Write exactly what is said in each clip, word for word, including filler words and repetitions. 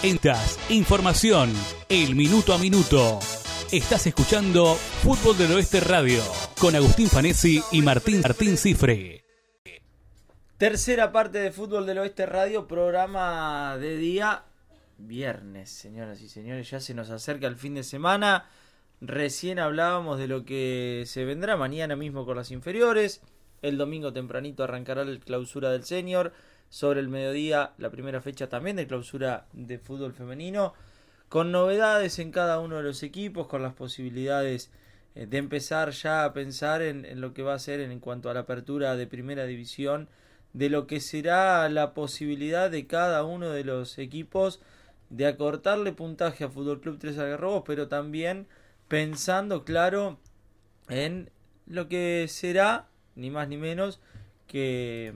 Entas, información, el minuto a minuto. Estás escuchando Fútbol del Oeste Radio con Agustín Fanesi y Martín Martín Cifre. Tercera parte de Fútbol del Oeste Radio, programa de día viernes, señoras y señores. Ya se nos acerca el fin de semana. Recién hablábamos de lo que se vendrá mañana mismo con las inferiores. El domingo tempranito arrancará la clausura del senior. Sobre el mediodía la primera fecha también de clausura de fútbol femenino. Con novedades en cada uno de los equipos, con las posibilidades de empezar ya a pensar en, en lo que va a ser en, en cuanto a la apertura de primera división, de lo que será la posibilidad de cada uno de los equipos de acortarle puntaje a Fútbol Club Tres Algarrobos, pero también pensando, claro, en lo que será, ni más ni menos, que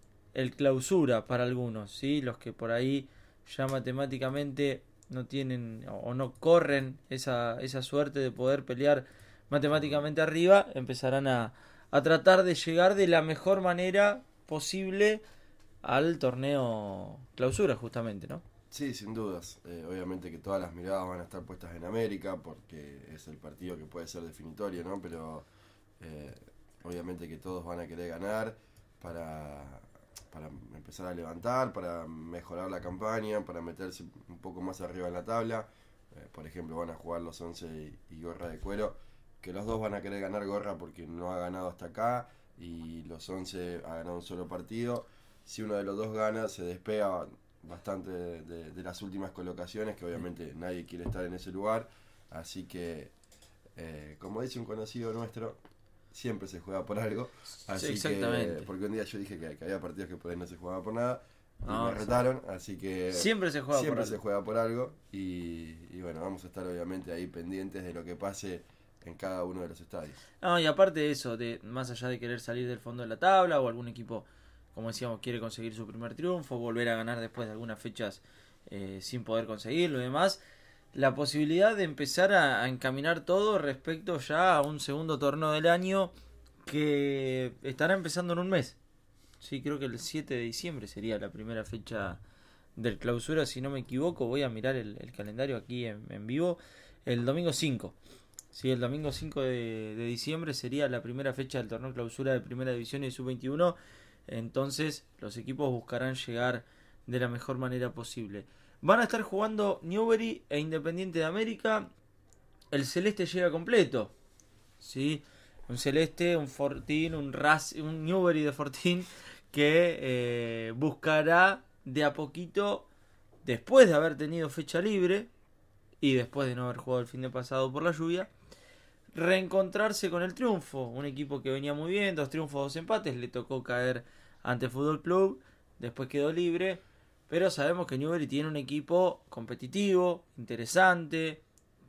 el clausura para algunos, ¿sí? Los que por ahí ya matemáticamente no tienen o no corren esa, esa suerte de poder pelear matemáticamente arriba, empezarán a, a tratar de llegar de la mejor manera posible al torneo clausura, justamente, ¿no? Sí, sin dudas. Eh, obviamente que todas las miradas van a estar puestas en América porque es el partido que puede ser definitorio, ¿no? Pero eh, obviamente que todos van a querer ganar para, para empezar a levantar, para mejorar la campaña, para meterse un poco más arriba en la tabla. Eh, por ejemplo, van a jugar los once y, y Gorra de Cuero, que los dos van a querer ganar Gorra porque no ha ganado hasta acá y los once ha ganado un solo partido. Si uno de los dos gana, se despega bastante de, de, de las últimas colocaciones, que obviamente nadie quiere estar en ese lugar. Así que, eh, como dice un conocido nuestro, siempre se juega por algo. Así sí, exactamente. Que, porque un día yo dije que, que había partidos que por ahí no se jugaba por nada y no, me retaron, así que siempre se juega siempre por se algo. juega por algo y, y bueno, vamos a estar obviamente ahí pendientes de lo que pase en cada uno de los estadios. No, y aparte de eso, de más allá de querer salir del fondo de la tabla o algún equipo, como decíamos, quiere conseguir su primer triunfo, volver a ganar después de algunas fechas eh, sin poder conseguirlo y demás, la posibilidad de empezar a, a encaminar todo respecto ya a un segundo torneo del año que estará empezando en un mes. Sí, creo que el siete de diciembre sería la primera fecha del clausura, si no me equivoco. Voy a mirar el, el calendario aquí en, en vivo. El domingo cinco. Sí, el domingo cinco de, de diciembre sería la primera fecha del torneo clausura de primera división y sub veintiuno. Entonces los equipos buscarán llegar de la mejor manera posible. Van a estar jugando Newbery e Independiente de América. El celeste llega completo, ¿sí? Un celeste, un Fortín, un Raz, un Newbery de Fortín que eh, buscará de a poquito, después de haber tenido fecha libre y después de no haber jugado el fin de pasado por la lluvia, reencontrarse con el triunfo. Un equipo que venía muy bien, dos triunfos, dos empates, le tocó caer ante Fútbol Club, después quedó libre, pero sabemos que Newbery tiene un equipo competitivo, interesante,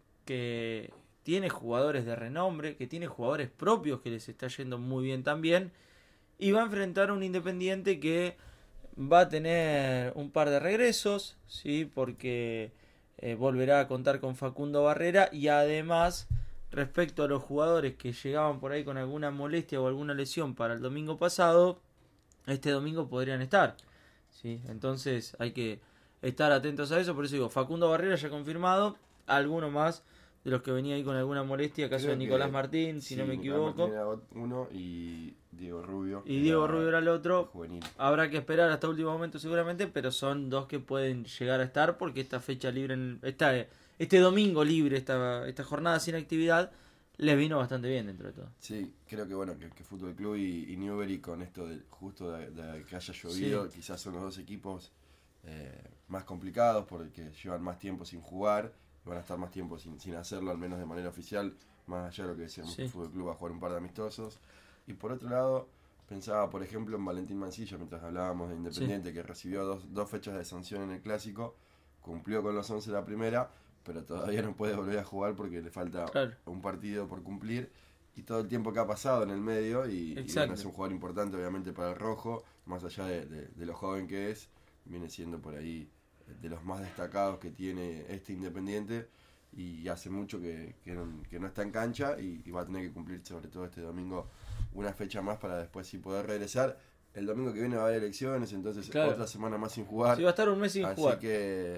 que tiene jugadores de renombre, que tiene jugadores propios que les está yendo muy bien también, y va a enfrentar a un Independiente que va a tener un par de regresos, ¿sí? Porque eh, volverá a contar con Facundo Barrera y además, respecto a los jugadores que llegaban por ahí con alguna molestia o alguna lesión para el domingo pasado, este domingo podrían estar, ¿sí? Entonces hay que estar atentos a eso. Por eso digo, Facundo Barrera ya confirmado, alguno más de los que venía ahí con alguna molestia, caso Creo de Nicolás que, Martín, si sí, no me Nicolás equivoco. Martín era uno y Diego Rubio. Y Diego Rubio era el otro. Juvenil. Habrá que esperar hasta último momento seguramente, pero son dos que pueden llegar a estar porque esta fecha libre, en, esta, este domingo libre, esta, esta jornada sin actividad, les vino bastante bien dentro de todo. Sí, creo que bueno, que, que Fútbol Club y, y Newbery con esto de justo de, de que haya llovido, sí, quizás son los dos equipos eh, más complicados porque llevan más tiempo sin jugar, van a estar más tiempo sin, sin hacerlo, al menos de manera oficial, más allá de lo que decíamos, sí. El Fútbol Club va a jugar un par de amistosos. Y por otro lado, pensaba por ejemplo en Valentín Mancilla, mientras hablábamos de Independiente, sí, que recibió dos, dos fechas de sanción en el Clásico, cumplió con los once la primera, pero todavía no puede volver a jugar porque le falta claro. un partido por cumplir y todo el tiempo que ha pasado en el medio y, y bueno, es un jugador importante obviamente para el rojo, más allá de, de, de lo joven que es, viene siendo por ahí de los más destacados que tiene este Independiente y hace mucho que, que, no, que no está en cancha y, y va a tener que cumplir sobre todo este domingo una fecha más para después sí poder regresar. El domingo que viene va a haber elecciones, entonces claro. otra semana más sin jugar. Sí, va a estar un mes sin así jugar. Así que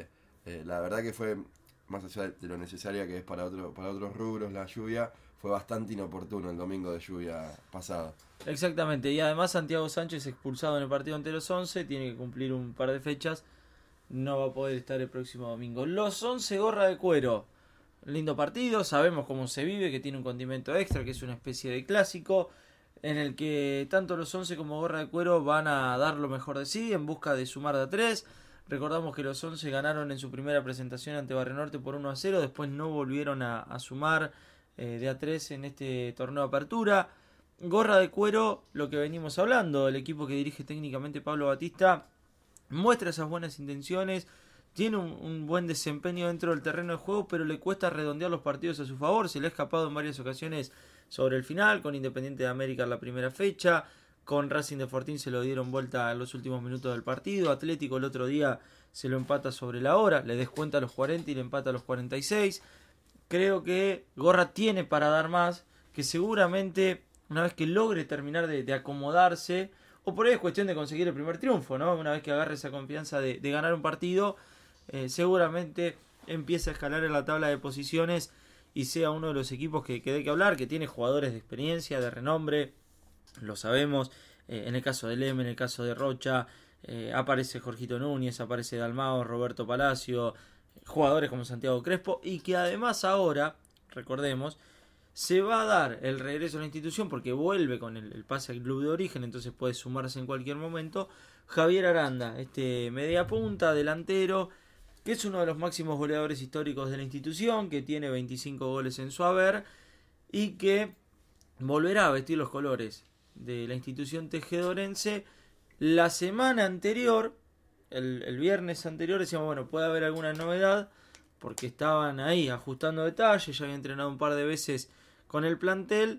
Eh, la verdad que fue, más allá de lo necesaria que es para, otro, para otros rubros la lluvia, fue bastante inoportuno el domingo de lluvia pasado. Exactamente, y además Santiago Sánchez expulsado en el partido ante los once, tiene que cumplir un par de fechas, no va a poder estar el próximo domingo. Los once gorra de cuero, lindo partido, sabemos cómo se vive, que tiene un condimento extra, que es una especie de clásico, en el que tanto los once como gorra de cuero van a dar lo mejor de sí en busca de sumar de a tres. Recordamos que los once ganaron en su primera presentación ante Barrio Norte por uno a cero, después no volvieron a, a sumar eh, de a tres en este torneo de apertura. Gorra de cuero, lo que venimos hablando, el equipo que dirige técnicamente Pablo Batista muestra esas buenas intenciones, tiene un, un buen desempeño dentro del terreno de juego, pero le cuesta redondear los partidos a su favor, se le ha escapado en varias ocasiones sobre el final, con Independiente de América en la primera fecha, con Racing de Fortín se lo dieron vuelta en los últimos minutos del partido, Atlético el otro día se lo empata sobre la hora, le descuenta a los cuarenta y le empata a los cuarenta y seis. Creo que Gorra tiene para dar más, que seguramente una vez que logre terminar de, de acomodarse, o por ahí es cuestión de conseguir el primer triunfo, ¿no? Una vez que agarre esa confianza de, de ganar un partido, eh, seguramente empieza a escalar en la tabla de posiciones y sea uno de los equipos que, que dé que hablar, que tiene jugadores de experiencia, de renombre, lo sabemos, eh, en el caso de Leme, en el caso de Rocha, eh, aparece Jorgito Núñez, aparece Dalmao, Roberto Palacio, jugadores como Santiago Crespo, y que además ahora, recordemos, se va a dar el regreso a la institución porque vuelve con el, el pase al club de origen, entonces puede sumarse en cualquier momento, Javier Aranda, este media punta, delantero, que es uno de los máximos goleadores históricos de la institución, que tiene veinticinco goles en su haber y que volverá a vestir los colores de la institución tejedorense. La semana anterior, el, el viernes anterior, decíamos, bueno, puede haber alguna novedad, porque estaban ahí ajustando detalles, ya había entrenado un par de veces con el plantel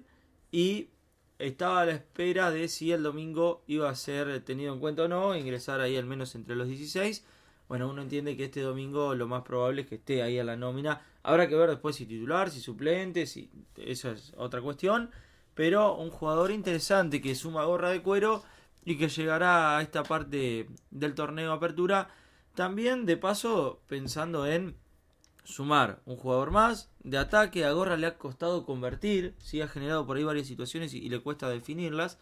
y estaba a la espera de si el domingo iba a ser tenido en cuenta o no, ingresar ahí al menos entre los dieciséis. Bueno, uno entiende que este domingo lo más probable es que esté ahí a la nómina. Habrá que ver después si titular, si suplente, si eso es otra cuestión. Pero un jugador interesante que suma gorra de cuero y que llegará a esta parte del torneo de apertura. También, de paso, pensando en sumar un jugador más de ataque. A Gorra le ha costado convertir, ¿sí? Ha generado por ahí varias situaciones y, y le cuesta definirlas.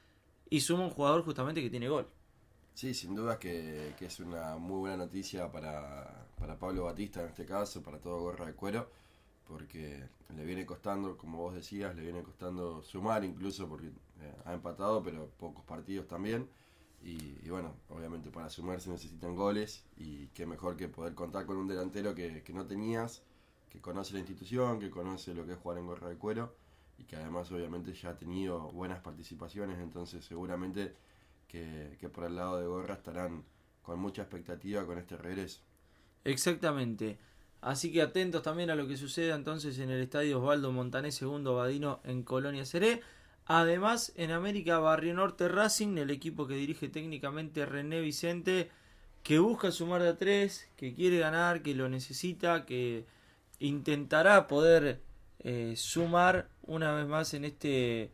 Y suma un jugador justamente que tiene gol. Sí, sin duda que, que es una muy buena noticia para, para Pablo Batista en este caso, para todo Gorra de Cuero, porque le viene costando, como vos decías, le viene costando sumar incluso porque eh, ha empatado, pero pocos partidos también. Y, y bueno, obviamente para sumar se necesitan goles y qué mejor que poder contar con un delantero que, que no tenías, que conoce la institución, que conoce lo que es jugar en Gorra de Cuero y que además obviamente ya ha tenido buenas participaciones, entonces seguramente que, que por el lado de Gorra estarán con mucha expectativa con este regreso. Exactamente. Así que atentos también a lo que suceda entonces en el estadio Osvaldo Montané segundo Badino en Colonia Seré. Además, en América, Barrio Norte Racing, el equipo que dirige técnicamente René Vicente, que busca sumar de a tres, que quiere ganar, que lo necesita, que intentará poder eh, sumar una vez más en este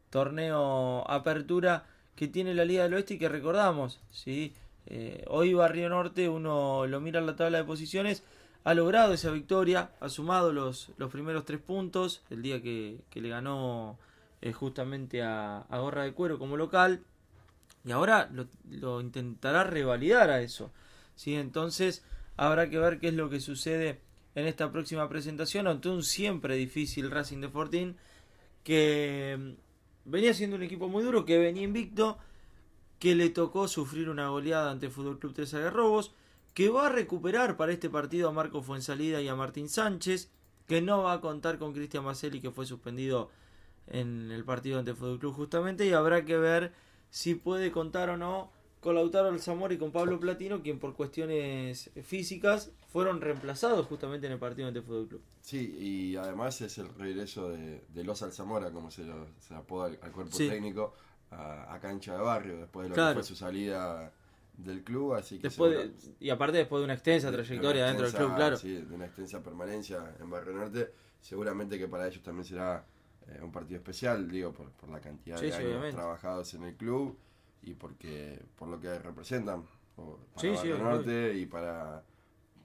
torneo apertura que tiene la Liga del Oeste y que recordamos, ¿sí? Eh, hoy Barrio Norte, uno lo mira en la tabla de posiciones, ha logrado esa victoria, ha sumado los, los primeros tres puntos, el día que, que le ganó eh, justamente a, a Gorra de Cuero como local, y ahora lo, lo intentará revalidar a eso, ¿sí? Entonces habrá que ver qué es lo que sucede en esta próxima presentación ante un siempre difícil Racing de Fortín, que venía siendo un equipo muy duro, que venía invicto, que le tocó sufrir una goleada ante Fútbol Club Tres Algarrobos, que va a recuperar para este partido a Marco Fuensalida y a Martín Sánchez, que no va a contar con Cristian Maselli, que fue suspendido en el partido ante Fútbol Club justamente, y habrá que ver si puede contar o no con Lautaro Alzamora y con Pablo Platino, quien por cuestiones físicas fueron reemplazados justamente en el partido ante Fútbol Club. Sí, y además es el regreso de, de los Alzamora, como se lo se apoda al, al cuerpo Sí. técnico, a, a cancha de barrio, después de lo Claro. que fue su salida del club, así que Después seguro- de- y aparte después de una extensa de- de trayectoria una dentro del extensa- club, claro. Sí, de una extensa permanencia en Barrio Norte, seguramente que para ellos también será eh, un partido especial, digo, por, por la cantidad Sí, de sí, años obviamente. trabajados en el club y porque por lo que representan o para Sí, sí, Barrio obvio. Norte y para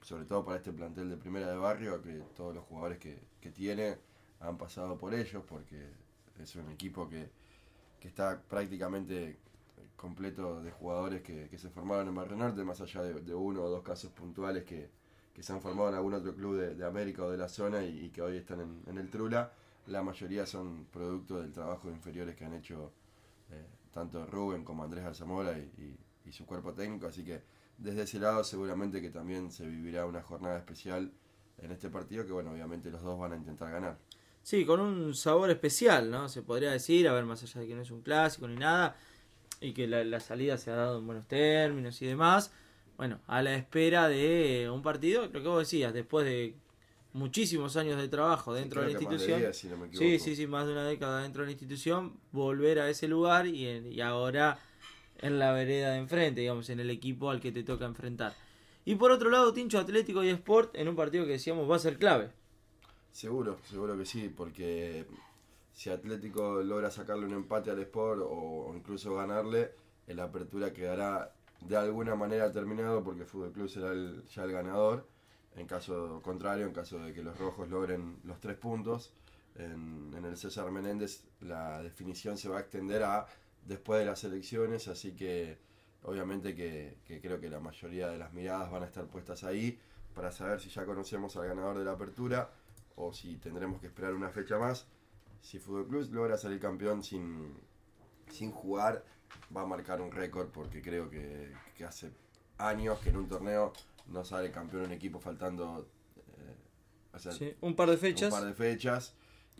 sobre todo para este plantel de primera de barrio, que todos los jugadores que, que tiene han pasado por ellos, porque es un equipo que, que está prácticamente completo de jugadores que, que se formaron en Barrio Norte, más allá de, de uno o dos casos puntuales que, que se han formado en algún otro club de, de América o de la zona y, y que hoy están en, en el Trula. La mayoría son producto del trabajo de inferiores que han hecho eh, tanto Rubén como Andrés Alzamora y, y, y su cuerpo técnico, así que desde ese lado seguramente que también se vivirá una jornada especial en este partido, que bueno, obviamente los dos van a intentar ganar. Sí, con un sabor especial, ¿no? Se podría decir, a ver, más allá de que no es un clásico ni nada, y que la, la salida se ha dado en buenos términos y demás, bueno, a la espera de un partido, lo que vos decías, después de muchísimos años de trabajo dentro sí, de la creo que institución, más de diez, si no me equivoco. sí, sí, sí, más de una década dentro de la institución, volver a ese lugar y, y ahora en la vereda de enfrente, digamos, en el equipo al que te toca enfrentar. Y por otro lado, Tincho, Atlético y Sport en un partido que decíamos va a ser clave. Seguro, seguro que sí, porque si Atlético logra sacarle un empate al Sport o incluso ganarle, la apertura quedará de alguna manera terminado porque Fútbol Club será el, ya el ganador. En caso contrario, en caso de que los rojos logren los tres puntos, en, en el César Menéndez la definición se va a extender a después de las elecciones, así que obviamente que, que creo que la mayoría de las miradas van a estar puestas ahí para saber si ya conocemos al ganador de la apertura o si tendremos que esperar una fecha más. Si Fútbol Club logra salir campeón sin, sin jugar, va a marcar un récord, porque creo que, que hace años que en un torneo no sale campeón un equipo faltando eh, o sea, sí, un par de fechas. Un par de fechas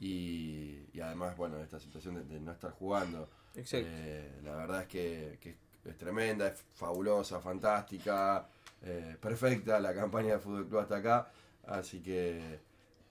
y, y además, bueno, esta situación de, de no estar jugando. Eh, la verdad es que, que es tremenda, es fabulosa, fantástica, eh, perfecta la campaña de Fútbol Club hasta acá, así que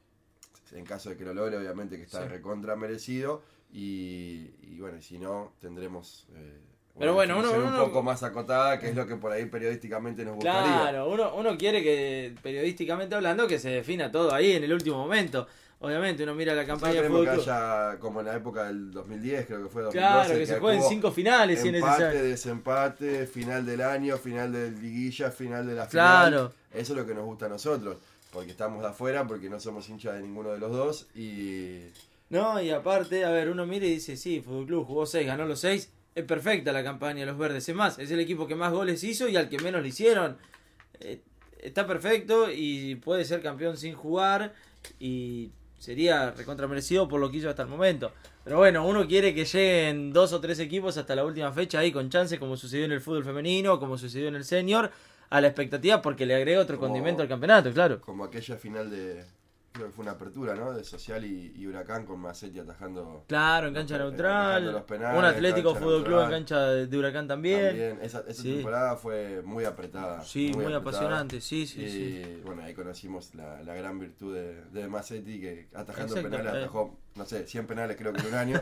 en caso de que lo logre, obviamente que está sí. recontra merecido y, y bueno, y si no, tendremos eh, pero bueno, uno, un uno, poco más acotada, que es lo que por ahí periodísticamente nos gustaría. Claro, uno, uno quiere que, periodísticamente hablando, que se defina todo ahí en el último momento. Obviamente uno mira la campaña de fútbol que haya, como en la época del dos mil diez, creo que fue dos mil doce, claro, que, que se jueguen cinco finales si es necesario. Empate, desempate, final del año, final de liguilla, final de la claro. final. Eso es lo que nos gusta a nosotros, porque estamos de afuera, porque no somos hinchas de ninguno de los dos y... No, y aparte, a ver, uno mira y dice, sí, Fútbol Club jugó seis, ganó los seis, es perfecta la campaña de los verdes, es más, es el equipo que más goles hizo y al que menos le hicieron. Eh, está perfecto y puede ser campeón sin jugar y sería recontra merecido por lo que hizo hasta el momento. Pero bueno, uno quiere que lleguen dos o tres equipos hasta la última fecha ahí con chance, como sucedió en el fútbol femenino, como sucedió en el senior, a la expectativa porque le agrega otro como, condimento al campeonato, claro. Como aquella final de... Creo que fue una apertura, ¿no? De Social y, y Huracán con Macetti atajando... Claro, en cancha los, neutral. Los penales, un Atlético Fútbol Club en cancha de, de Huracán también. También. Esa, esa sí. temporada fue muy apretada. Sí, muy, muy apretada. apasionante, sí, sí, y, sí. Bueno, ahí conocimos la, la gran virtud de, de Macetti, que atajando Exacto, penales eh. atajó, no sé, cien penales creo que en un año.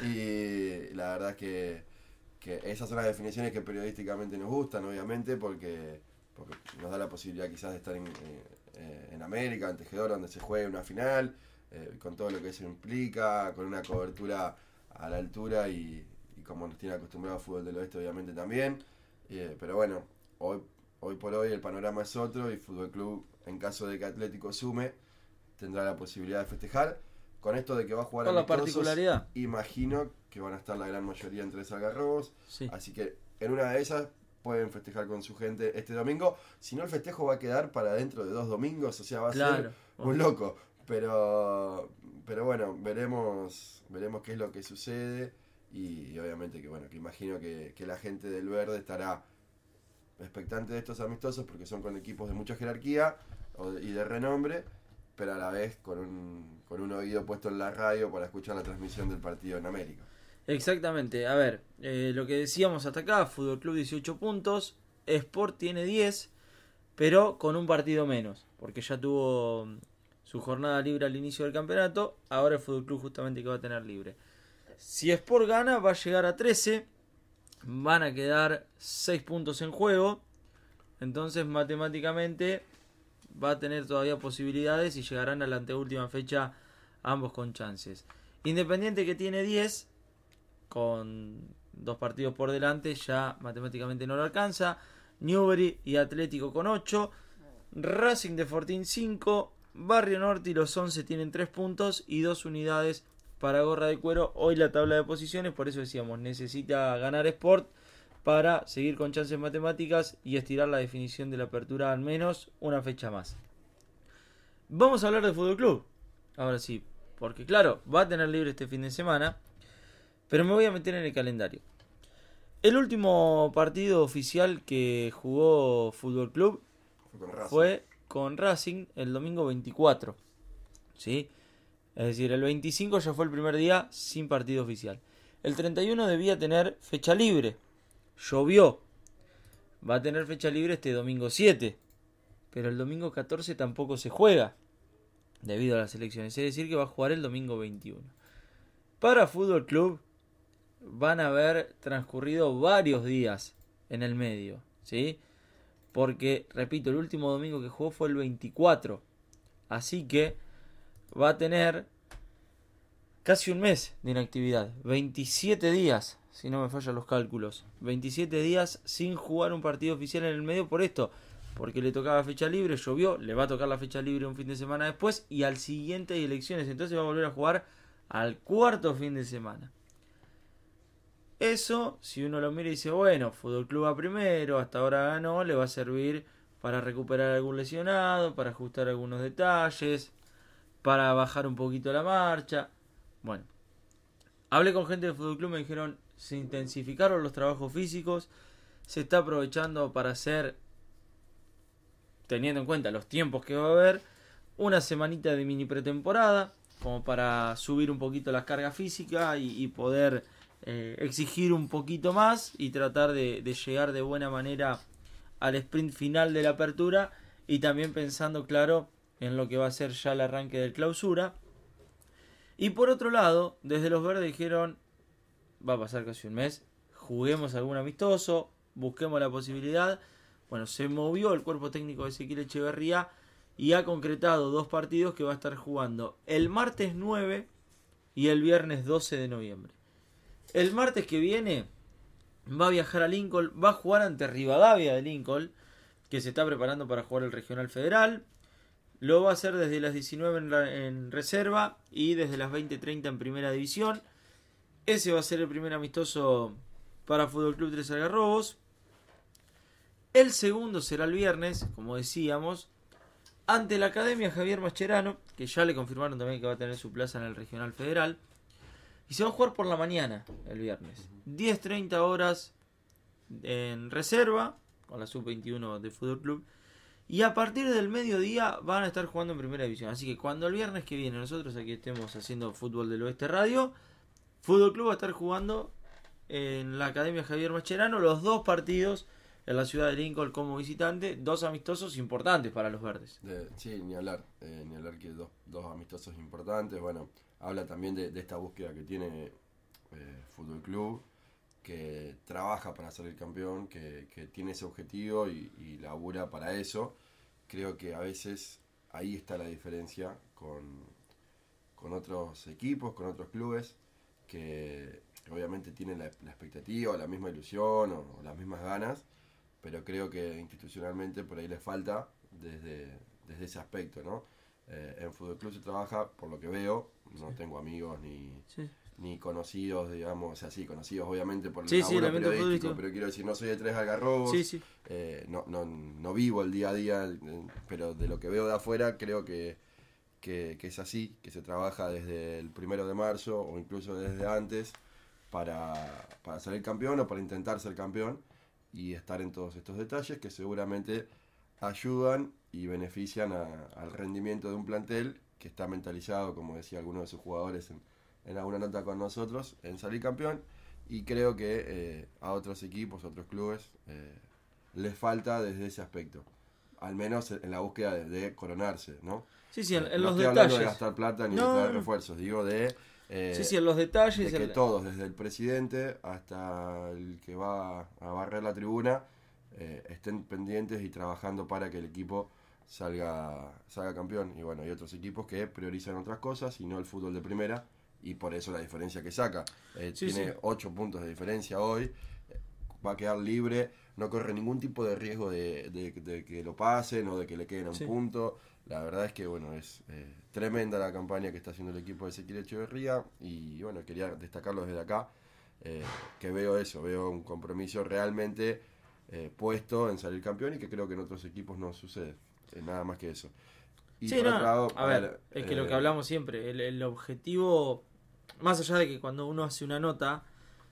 Y la verdad es que, que esas son las definiciones que periodísticamente nos gustan, obviamente, porque, porque nos da la posibilidad quizás de estar en... Eh, en América, en Tejedor, donde se juegue una final, eh, con todo lo que eso implica, con una cobertura a la altura y, y como nos tiene acostumbrado Fútbol del Oeste obviamente también, eh, pero bueno, hoy, hoy por hoy el panorama es otro y Fútbol Club, en caso de que Atlético sume, tendrá la posibilidad de festejar. Con esto de que va a jugar a la particularidad, imagino que van a estar la gran mayoría en Tres Algarrobos, sí. Así que en una de esas pueden festejar con su gente este domingo. Si no, el festejo va a quedar para dentro de dos domingos, o sea, va a claro. ser un loco. Pero pero bueno, veremos veremos qué es lo que sucede y, y obviamente que bueno, que imagino que, que la gente del Verde estará expectante de estos amistosos porque son con equipos de mucha jerarquía y de renombre, pero a la vez con un, con un oído puesto en la radio para escuchar la transmisión del partido en América. Exactamente, a ver, eh, lo que decíamos hasta acá, Fútbol Club dieciocho puntos, Sport tiene diez, pero con un partido menos, porque ya tuvo su jornada libre al inicio del campeonato, ahora el Fútbol Club justamente que va a tener libre. Si Sport gana va a llegar a trece, van a quedar seis puntos en juego, entonces matemáticamente va a tener todavía posibilidades y llegarán a la anteúltima fecha ambos con chances. Independiente, que tiene diez, con dos partidos por delante, ya matemáticamente no lo alcanza. Newbery y Atlético con ocho. Racing de Fortín cinco, Barrio Norte y los once tienen tres puntos y dos unidades para Gorra de Cuero. Hoy la tabla de posiciones, por eso decíamos, necesita ganar Sport para seguir con chances matemáticas y estirar la definición de la apertura al menos una fecha más. Vamos a hablar de Fútbol Club. Ahora sí, porque claro, va a tener libre este fin de semana, pero me voy a meter en el calendario. El último partido oficial que jugó Fútbol Club Fue con Racing. fue con Racing el domingo veinticuatro. ¿Sí? Es decir, el veinticinco ya fue el primer día sin partido oficial. El treinta y uno debía tener fecha libre. Llovió. Va a tener fecha libre este domingo siete. Pero el domingo catorce tampoco se juega debido a las elecciones. Es decir, que va a jugar el domingo veintiuno. Para Fútbol Club van a haber transcurrido varios días en el medio, ¿sí? Porque, repito, el último domingo que jugó fue el veinticuatro. Así que va a tener casi un mes de inactividad. veintisiete días, si no me fallan los cálculos. veintisiete días sin jugar un partido oficial en el medio por esto. Porque le tocaba fecha libre, llovió, le va a tocar la fecha libre un fin de semana después y al siguiente hay elecciones. Entonces va a volver a jugar al cuarto fin de semana. Eso, si uno lo mira y dice, bueno, Fútbol Club va primero, hasta ahora ganó, le va a servir para recuperar algún lesionado, para ajustar algunos detalles, para bajar un poquito la marcha. Bueno, hablé con gente del Fútbol Club, me dijeron, se intensificaron los trabajos físicos, se está aprovechando para hacer, teniendo en cuenta los tiempos que va a haber, una semanita de mini pretemporada, como para subir un poquito la carga física y, y poder eh, exigir un poquito más y tratar de, de llegar de buena manera al sprint final de la apertura, y también pensando, claro, en lo que va a ser ya el arranque del clausura. Y por otro lado, desde los verdes dijeron, va a pasar casi un mes, juguemos algún amistoso, busquemos la posibilidad. Bueno, se movió el cuerpo técnico de Ezequiel Echeverría y ha concretado dos partidos que va a estar jugando el martes nueve y el viernes doce de noviembre. El martes que viene va a viajar a Lincoln, va a jugar ante Rivadavia de Lincoln, que se está preparando para jugar el Regional Federal. Lo va a hacer desde las diecinueve en, la, en reserva y desde las veinte treinta en primera división. Ese va a ser el primer amistoso para Fútbol Club Tres Algarrobos. El segundo será el viernes, como decíamos, ante la Academia Javier Mascherano, que ya le confirmaron también que va a tener su plaza en el Regional Federal. Y se va a jugar por la mañana el viernes. diez treinta horas en reserva, con la sub veintiuno de Fútbol Club. Y a partir del mediodía van a estar jugando en primera división. Así que cuando el viernes que viene nosotros aquí estemos haciendo Fútbol del Oeste Radio, Fútbol Club va a estar jugando en la Academia Javier Mascherano los dos partidos en la ciudad de Lincoln como visitante, dos amistosos importantes para los verdes. De, sí, ni hablar, eh, ni hablar que dos, dos amistosos importantes. Bueno, habla también de, de esta búsqueda que tiene eh, Fútbol Club, que trabaja para ser el campeón, que, que tiene ese objetivo y, y labura para eso. Creo que a veces ahí está la diferencia con, con otros equipos, con otros clubes, que obviamente tienen la, la expectativa, la misma ilusión o, o las mismas ganas, pero creo que institucionalmente por ahí les falta desde, desde ese aspecto, ¿no? Eh, en Fútbol Club se trabaja, por lo que veo, no sí. tengo amigos ni, sí. ni conocidos, digamos, o sea, sí, conocidos obviamente por el sí, laburo sí, periodístico, pero quiero decir, no soy de Tres Algarrobos, sí, sí. Eh, no, no, no vivo el día a día, eh, pero de lo que veo de afuera creo que, que, que es así, que se trabaja desde el primero de marzo o incluso desde antes para, para ser el campeón o para intentar ser campeón, y estar en todos estos detalles que seguramente ayudan y benefician a, al rendimiento de un plantel que está mentalizado, como decía alguno de sus jugadores en, en alguna nota con nosotros, en salir campeón. Y creo que eh, a otros equipos, a otros clubes, eh, les falta desde ese aspecto, al menos en la búsqueda de, de coronarse, ¿no? Sí, sí, en, en no los estoy detalles. hablando de gastar plata ni no, de traer refuerzos, digo de... Eh, sí, sí, en los detalles. de que el... todos, desde el presidente hasta el que va a barrer la tribuna, eh, estén pendientes y trabajando para que el equipo salga, salga campeón. Y bueno, hay otros equipos que priorizan otras cosas y no el fútbol de primera, y por eso la diferencia que saca. Eh, sí, tiene sí. ocho puntos de diferencia hoy, va a quedar libre no corre ningún tipo de riesgo de, de, de que lo pasen o de que le queden a un Sí. punto. La verdad es que bueno, es eh, tremenda la campaña que está haciendo el equipo de Ezequiel Echeverría y bueno, quería destacarlo desde acá, eh, que veo eso, veo un compromiso realmente eh, puesto en salir campeón y que creo que en otros equipos no sucede, eh, nada más que eso. Y Sí, por no, otro lado, a ver, es que eh, lo que hablamos siempre, el, el objetivo, más allá de que cuando uno hace una nota,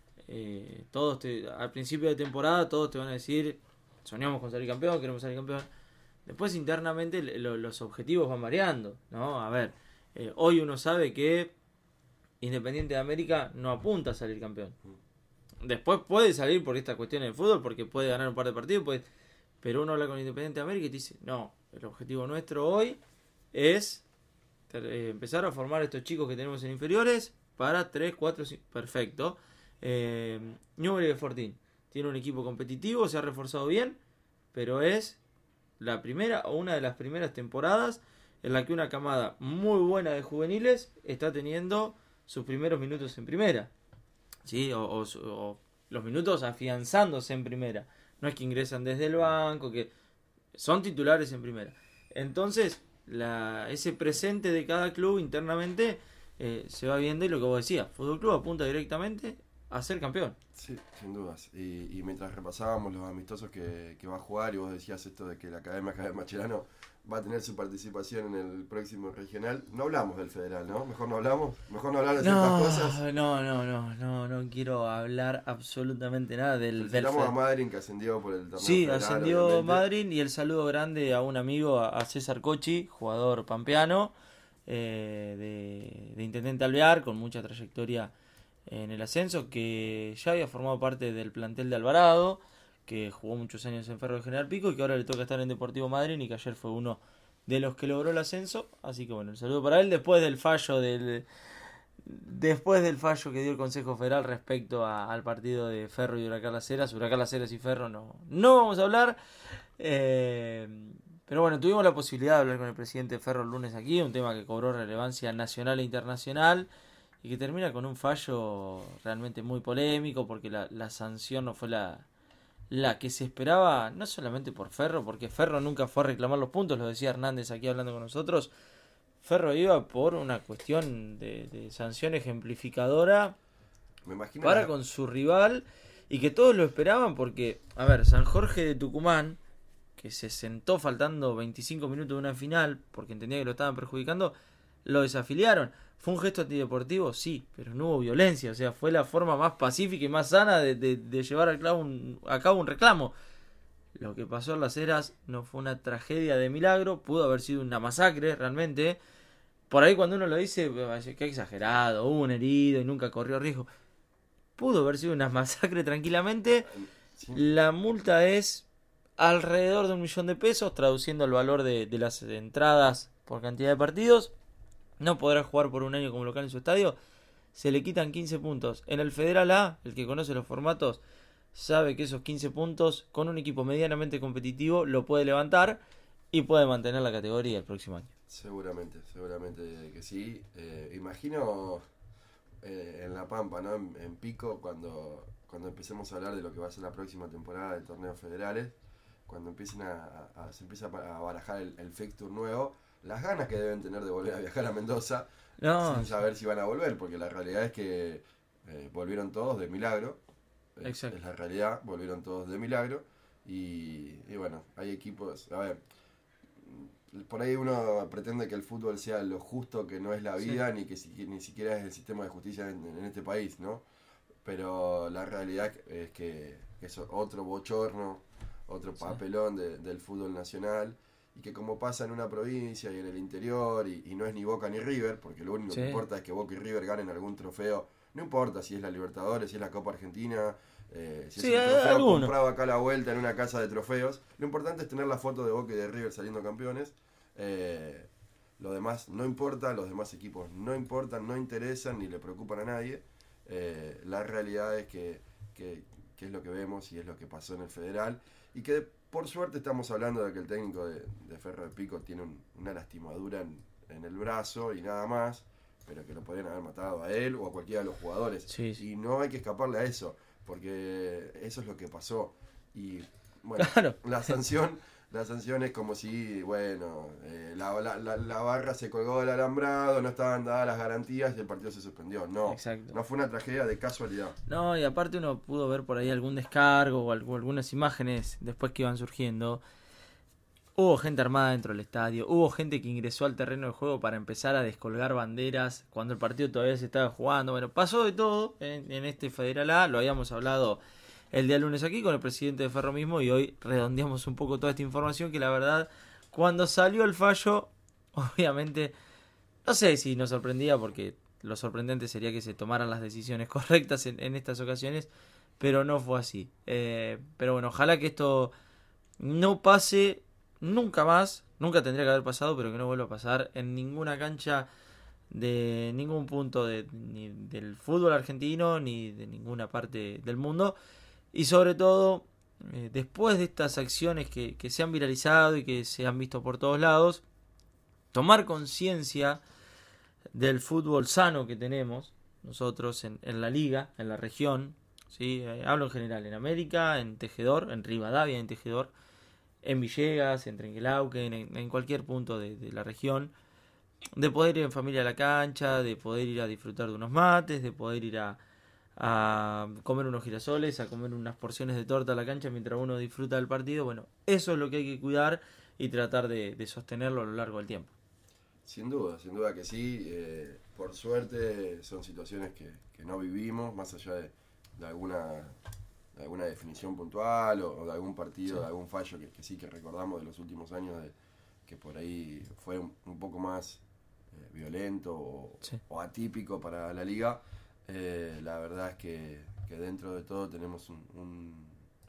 eh, todos te, al principio de temporada todos te van a decir, soñamos con salir campeón, queremos salir campeón. Después internamente lo, los objetivos van variando, ¿no? A ver, eh, hoy uno sabe que Independiente de América no apunta a salir campeón. Después puede salir por esta cuestión del fútbol, porque puede ganar un par de partidos, puede, pero uno habla con Independiente de América y te dice, no, el objetivo nuestro hoy es eh, empezar a formar estos chicos que tenemos en inferiores para tres, cuatro, cinco, perfecto. Eh, Newell's de Fortín tiene un equipo competitivo, se ha reforzado bien, pero es la primera o una de las primeras temporadas en la que una camada muy buena de juveniles está teniendo sus primeros minutos en primera, ¿sí? O, o, o los minutos afianzándose en primera. No es que ingresan desde el banco, que son titulares en primera. Entonces, la, ese presente de cada club internamente eh, se va viendo, y lo que vos decías, Fútbol Club apunta directamente a ser campeón. Sí, sin dudas. Y, y mientras repasábamos los amistosos que, que va a jugar, y vos decías esto de que la Academia Javier Mascherano va a tener su participación en el próximo regional, no hablamos del federal, ¿no? Mejor no hablamos, mejor no hablar de ciertas No, cosas. no, no, no, no, no quiero hablar absolutamente nada del, del Felicitamos Fe- a Madryn, que ascendió por el torneo Sí, federal, ascendió obviamente. Madryn, y el saludo grande a un amigo, a, a César Cochi, jugador pampeano, eh, de, de Intendente Alvear, con mucha trayectoria en el ascenso, que ya había formado parte del plantel de Alvarado, que jugó muchos años en Ferro de General Pico y que ahora le toca estar en Deportivo Madryn, y que ayer fue uno de los que logró el ascenso. Así que bueno, el saludo para él después del fallo del después del fallo que dio el Consejo Federal respecto a, al partido de Ferro y Huracán Las Heras. Huracán Las Heras y Ferro no, no vamos a hablar. Eh, pero bueno, tuvimos la posibilidad de hablar con el presidente de Ferro el lunes aquí, un tema que cobró relevancia nacional e internacional y que termina con un fallo realmente muy polémico, porque la, la sanción no fue la, la que se esperaba, no solamente por Ferro, porque Ferro nunca fue a reclamar los puntos, lo decía Hernández aquí hablando con nosotros. Ferro iba por una cuestión de, de sanción ejemplificadora Me imagino para la- con su rival, y que todos lo esperaban porque, a ver, San Jorge de Tucumán, que se sentó faltando veinticinco minutos de una final porque entendía que lo estaban perjudicando, lo desafiliaron. ¿Fue un gesto antideportivo? Sí, pero no hubo violencia, o sea, fue la forma más pacífica y más sana de, de, de llevar a cabo, un, a cabo un reclamo. Lo que pasó en Las Heras no fue una tragedia de milagro, pudo haber sido una masacre realmente. Por ahí cuando uno lo dice, qué exagerado, hubo un herido y nunca corrió riesgo. Pudo haber sido una masacre tranquilamente. Sí. La multa es alrededor de un millón de pesos, traduciendo el valor de, de las entradas por cantidad de partidos. No podrá jugar por un año como local en su estadio. Se le quitan quince puntos. En el Federal A, el que conoce los formatos sabe que esos quince puntos con un equipo medianamente competitivo lo puede levantar y puede mantener la categoría el próximo año. Seguramente, seguramente que sí. Eh, imagino eh, en La Pampa, ¿no? En, en Pico, cuando, cuando empecemos a hablar de lo que va a ser la próxima temporada de torneos federales, cuando empiecen a, a- a- se empieza a barajar el, el fixture nuevo, las ganas que deben tener de volver a viajar a Mendoza, No, sin saber si van a volver, porque la realidad es que eh, volvieron todos de milagro. Es, Exacto. es la realidad, volvieron todos de milagro. Y, y bueno, hay equipos, a ver, por ahí uno pretende que el fútbol sea lo justo que no es la vida, Sí. ni que si- ni siquiera es el sistema de justicia en, en este país, ¿no? Pero la realidad es que es otro bochorno, otro Sí. papelón de- del fútbol nacional, y que como pasa en una provincia y en el interior, y, y no es ni Boca ni River, porque lo único Sí. que importa es que Boca y River ganen algún trofeo, no importa si es la Libertadores, si es la Copa Argentina, eh, si Sí, es un eh, trofeo alguno. comprado acá a la vuelta en una casa de trofeos, lo importante es tener la foto de Boca y de River saliendo campeones. Eh, lo demás no importa, los demás equipos no importan, no interesan ni le preocupan a nadie. Eh, la realidad es que, que, que es lo que vemos y es lo que pasó en el Federal, y que por suerte estamos hablando de que el técnico de, de Ferro de Pico tiene un- una lastimadura en, en el brazo y nada más, pero que lo podrían haber matado a él o a cualquiera de los jugadores. Sí, sí. Y no hay que escaparle a eso, porque eso es lo que pasó. Y bueno, Claro. la sanción la sanción es como si, bueno, eh, la, la, la, la barra se colgó del alambrado, no estaban dadas las garantías y el partido se suspendió. No, Exacto. no fue una tragedia de casualidad. No, y aparte uno pudo ver por ahí algún descargo o algo- algunas imágenes después que iban surgiendo. Hubo gente armada dentro del estadio, hubo gente que ingresó al terreno de juego para empezar a descolgar banderas cuando el partido todavía se estaba jugando. Bueno, pasó de todo en, en este Federal A, lo habíamos hablado el día lunes aquí con el presidente de Ferro mismo y hoy redondeamos un poco toda esta información que la verdad, cuando salió el fallo, obviamente, no sé si nos sorprendía porque lo sorprendente sería que se tomaran las decisiones correctas en, en estas ocasiones, pero no fue así. Eh, pero bueno, ojalá que esto no pase nunca más, nunca tendría que haber pasado, pero que no vuelva a pasar en ninguna cancha de ningún punto de, ni del fútbol argentino ni de ninguna parte del mundo. Y sobre todo, eh, después de estas acciones que, que se han viralizado y que se han visto por todos lados, tomar conciencia del fútbol sano que tenemos nosotros en, en la liga, en la región, ¿sí? Eh, hablo en general, en América, en Tejedor, en Rivadavia, en Tejedor, en Villegas, en Trenquelauquen, en, en cualquier punto de, de la región, de poder ir en familia a la cancha, de poder ir a disfrutar de unos mates, de poder ir a a comer unos girasoles, a comer unas porciones de torta a la cancha mientras uno disfruta del partido. Bueno, eso es lo que hay que cuidar y tratar de, de sostenerlo a lo largo del tiempo. Sin duda, sin duda que sí. Eh, por suerte son situaciones que, que no vivimos, más allá de, de alguna de alguna definición puntual o, o de algún partido, sí. de algún fallo que, que sí que recordamos de los últimos años, de, que por ahí fue un, un poco más eh, violento o, sí. o atípico para la liga. Eh, la verdad es que, que dentro de todo tenemos un, un,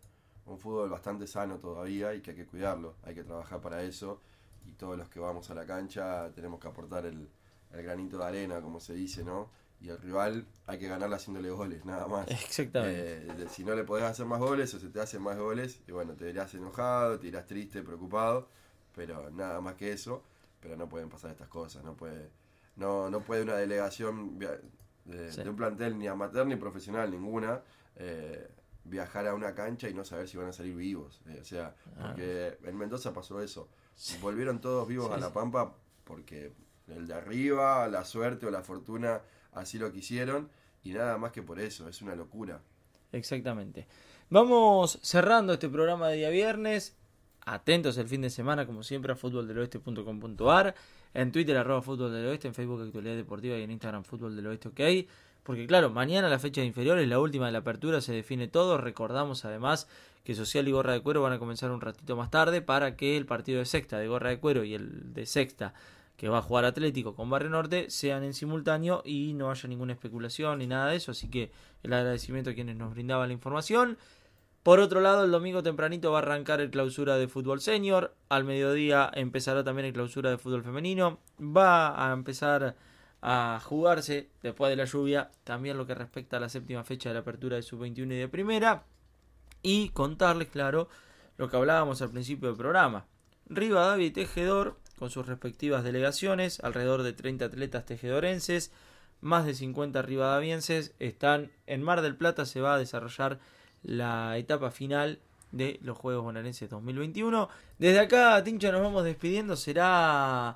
un fútbol bastante sano todavía y que hay que cuidarlo, hay que trabajar para eso y todos los que vamos a la cancha tenemos que aportar el, el granito de arena, como se dice, ¿no? Y al rival hay que ganarle haciéndole goles, nada más. Exactamente. Eh, si no le podés hacer más goles o se te hacen más goles, y bueno, te irás enojado, te irás triste, preocupado, pero nada más que eso, pero no pueden pasar estas cosas, no puede, no, no puede una delegación De, sí. de un plantel ni amateur ni profesional, ninguna, eh, viajar a una cancha y no saber si van a salir vivos. Eh, o sea, porque ah. en Mendoza pasó eso. Sí. Volvieron todos vivos sí, a La Pampa porque el de arriba, la suerte o la fortuna así lo quisieron y nada más que por eso. Es una locura. Exactamente. Vamos cerrando este programa de día viernes. Atentos el fin de semana, como siempre, a fútbol del oeste punto com punto a r, en Twitter, arroba Fútbol del Oeste, en Facebook, Actualidad Deportiva y en Instagram, Fútbol del Oeste, ok. Porque claro, mañana la fecha de inferiores, la última de la apertura, se define todo. Recordamos además que Social y Gorra de Cuero van a comenzar un ratito más tarde para que el partido de sexta de Gorra de Cuero y el de sexta que va a jugar Atlético con Barrio Norte sean en simultáneo y no haya ninguna especulación ni nada de eso. Así que el agradecimiento a quienes nos brindaban la información. Por otro lado, el domingo tempranito va a arrancar el clausura de fútbol senior. Al mediodía empezará también el clausura de fútbol femenino. Va a empezar a jugarse, después de la lluvia, también lo que respecta a la séptima fecha de la apertura de sub veintiuno y de primera. Y contarles, claro, lo que hablábamos al principio del programa. Rivadavia y Tejedor, con sus respectivas delegaciones, alrededor de treinta atletas tejedorenses, más de cincuenta rivadavienses, están en Mar del Plata. Se va a desarrollar la etapa final de los Juegos Bonaerenses dos mil veintiuno. Desde acá, Tincho, nos vamos despidiendo. Será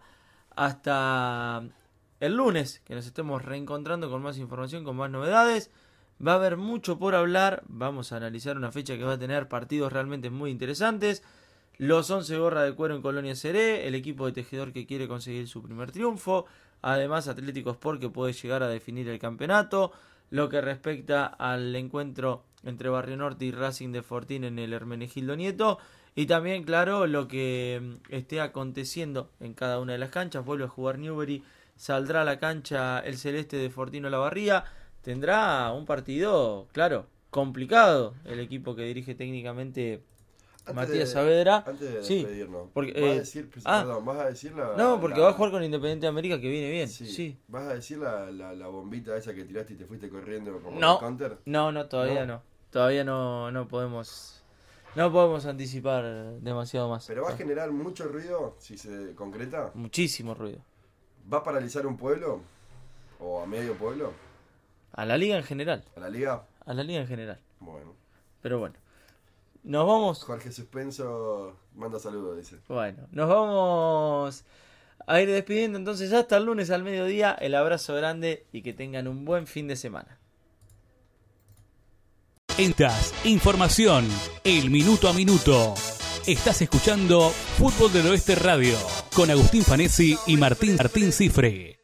hasta el lunes que nos estemos reencontrando con más información, con más novedades. Va a haber mucho por hablar. Vamos a analizar una fecha que va a tener partidos realmente muy interesantes. Los once Gorra de Cuero en Colonia Seré, el equipo de Tejedor que quiere conseguir su primer triunfo. Además, Atlético Sport que puede llegar a definir el campeonato. Lo que respecta al encuentro entre Barrio Norte y Racing de Fortín en el Hermenegildo Nieto. Y también, claro, lo que esté aconteciendo en cada una de las canchas. Vuelve a jugar Newbery, saldrá a la cancha el Celeste de Fortín Olavarría. Tendrá un partido, claro, complicado el equipo que dirige técnicamente antes Matías de, Saavedra. Antes de sí, despedirnos, porque, ¿vas, eh, a decir, ah, perdón, ¿vas a decir la... No, porque la, va a jugar con Independiente de América que viene bien. Sí, sí. ¿Vas a decir la, la, la bombita esa que tiraste y te fuiste corriendo como no, el counter? No, no, todavía no. no. Todavía no, no podemos no podemos anticipar demasiado más. ¿Pero va a generar mucho ruido si se concreta? Muchísimo ruido. ¿Va a paralizar un pueblo? ¿O a medio pueblo? A la liga en general. ¿A la liga? A la liga en general. Bueno. Pero bueno. Nos vamos. Jorge Suspenso manda saludos, dice. Bueno, nos vamos a ir despidiendo entonces hasta el lunes al mediodía. El abrazo grande y que tengan un buen fin de semana. Entas, información, el minuto a minuto. Estás escuchando Fútbol del Oeste Radio con Agustín Fanesi y Martín Martín Cifre.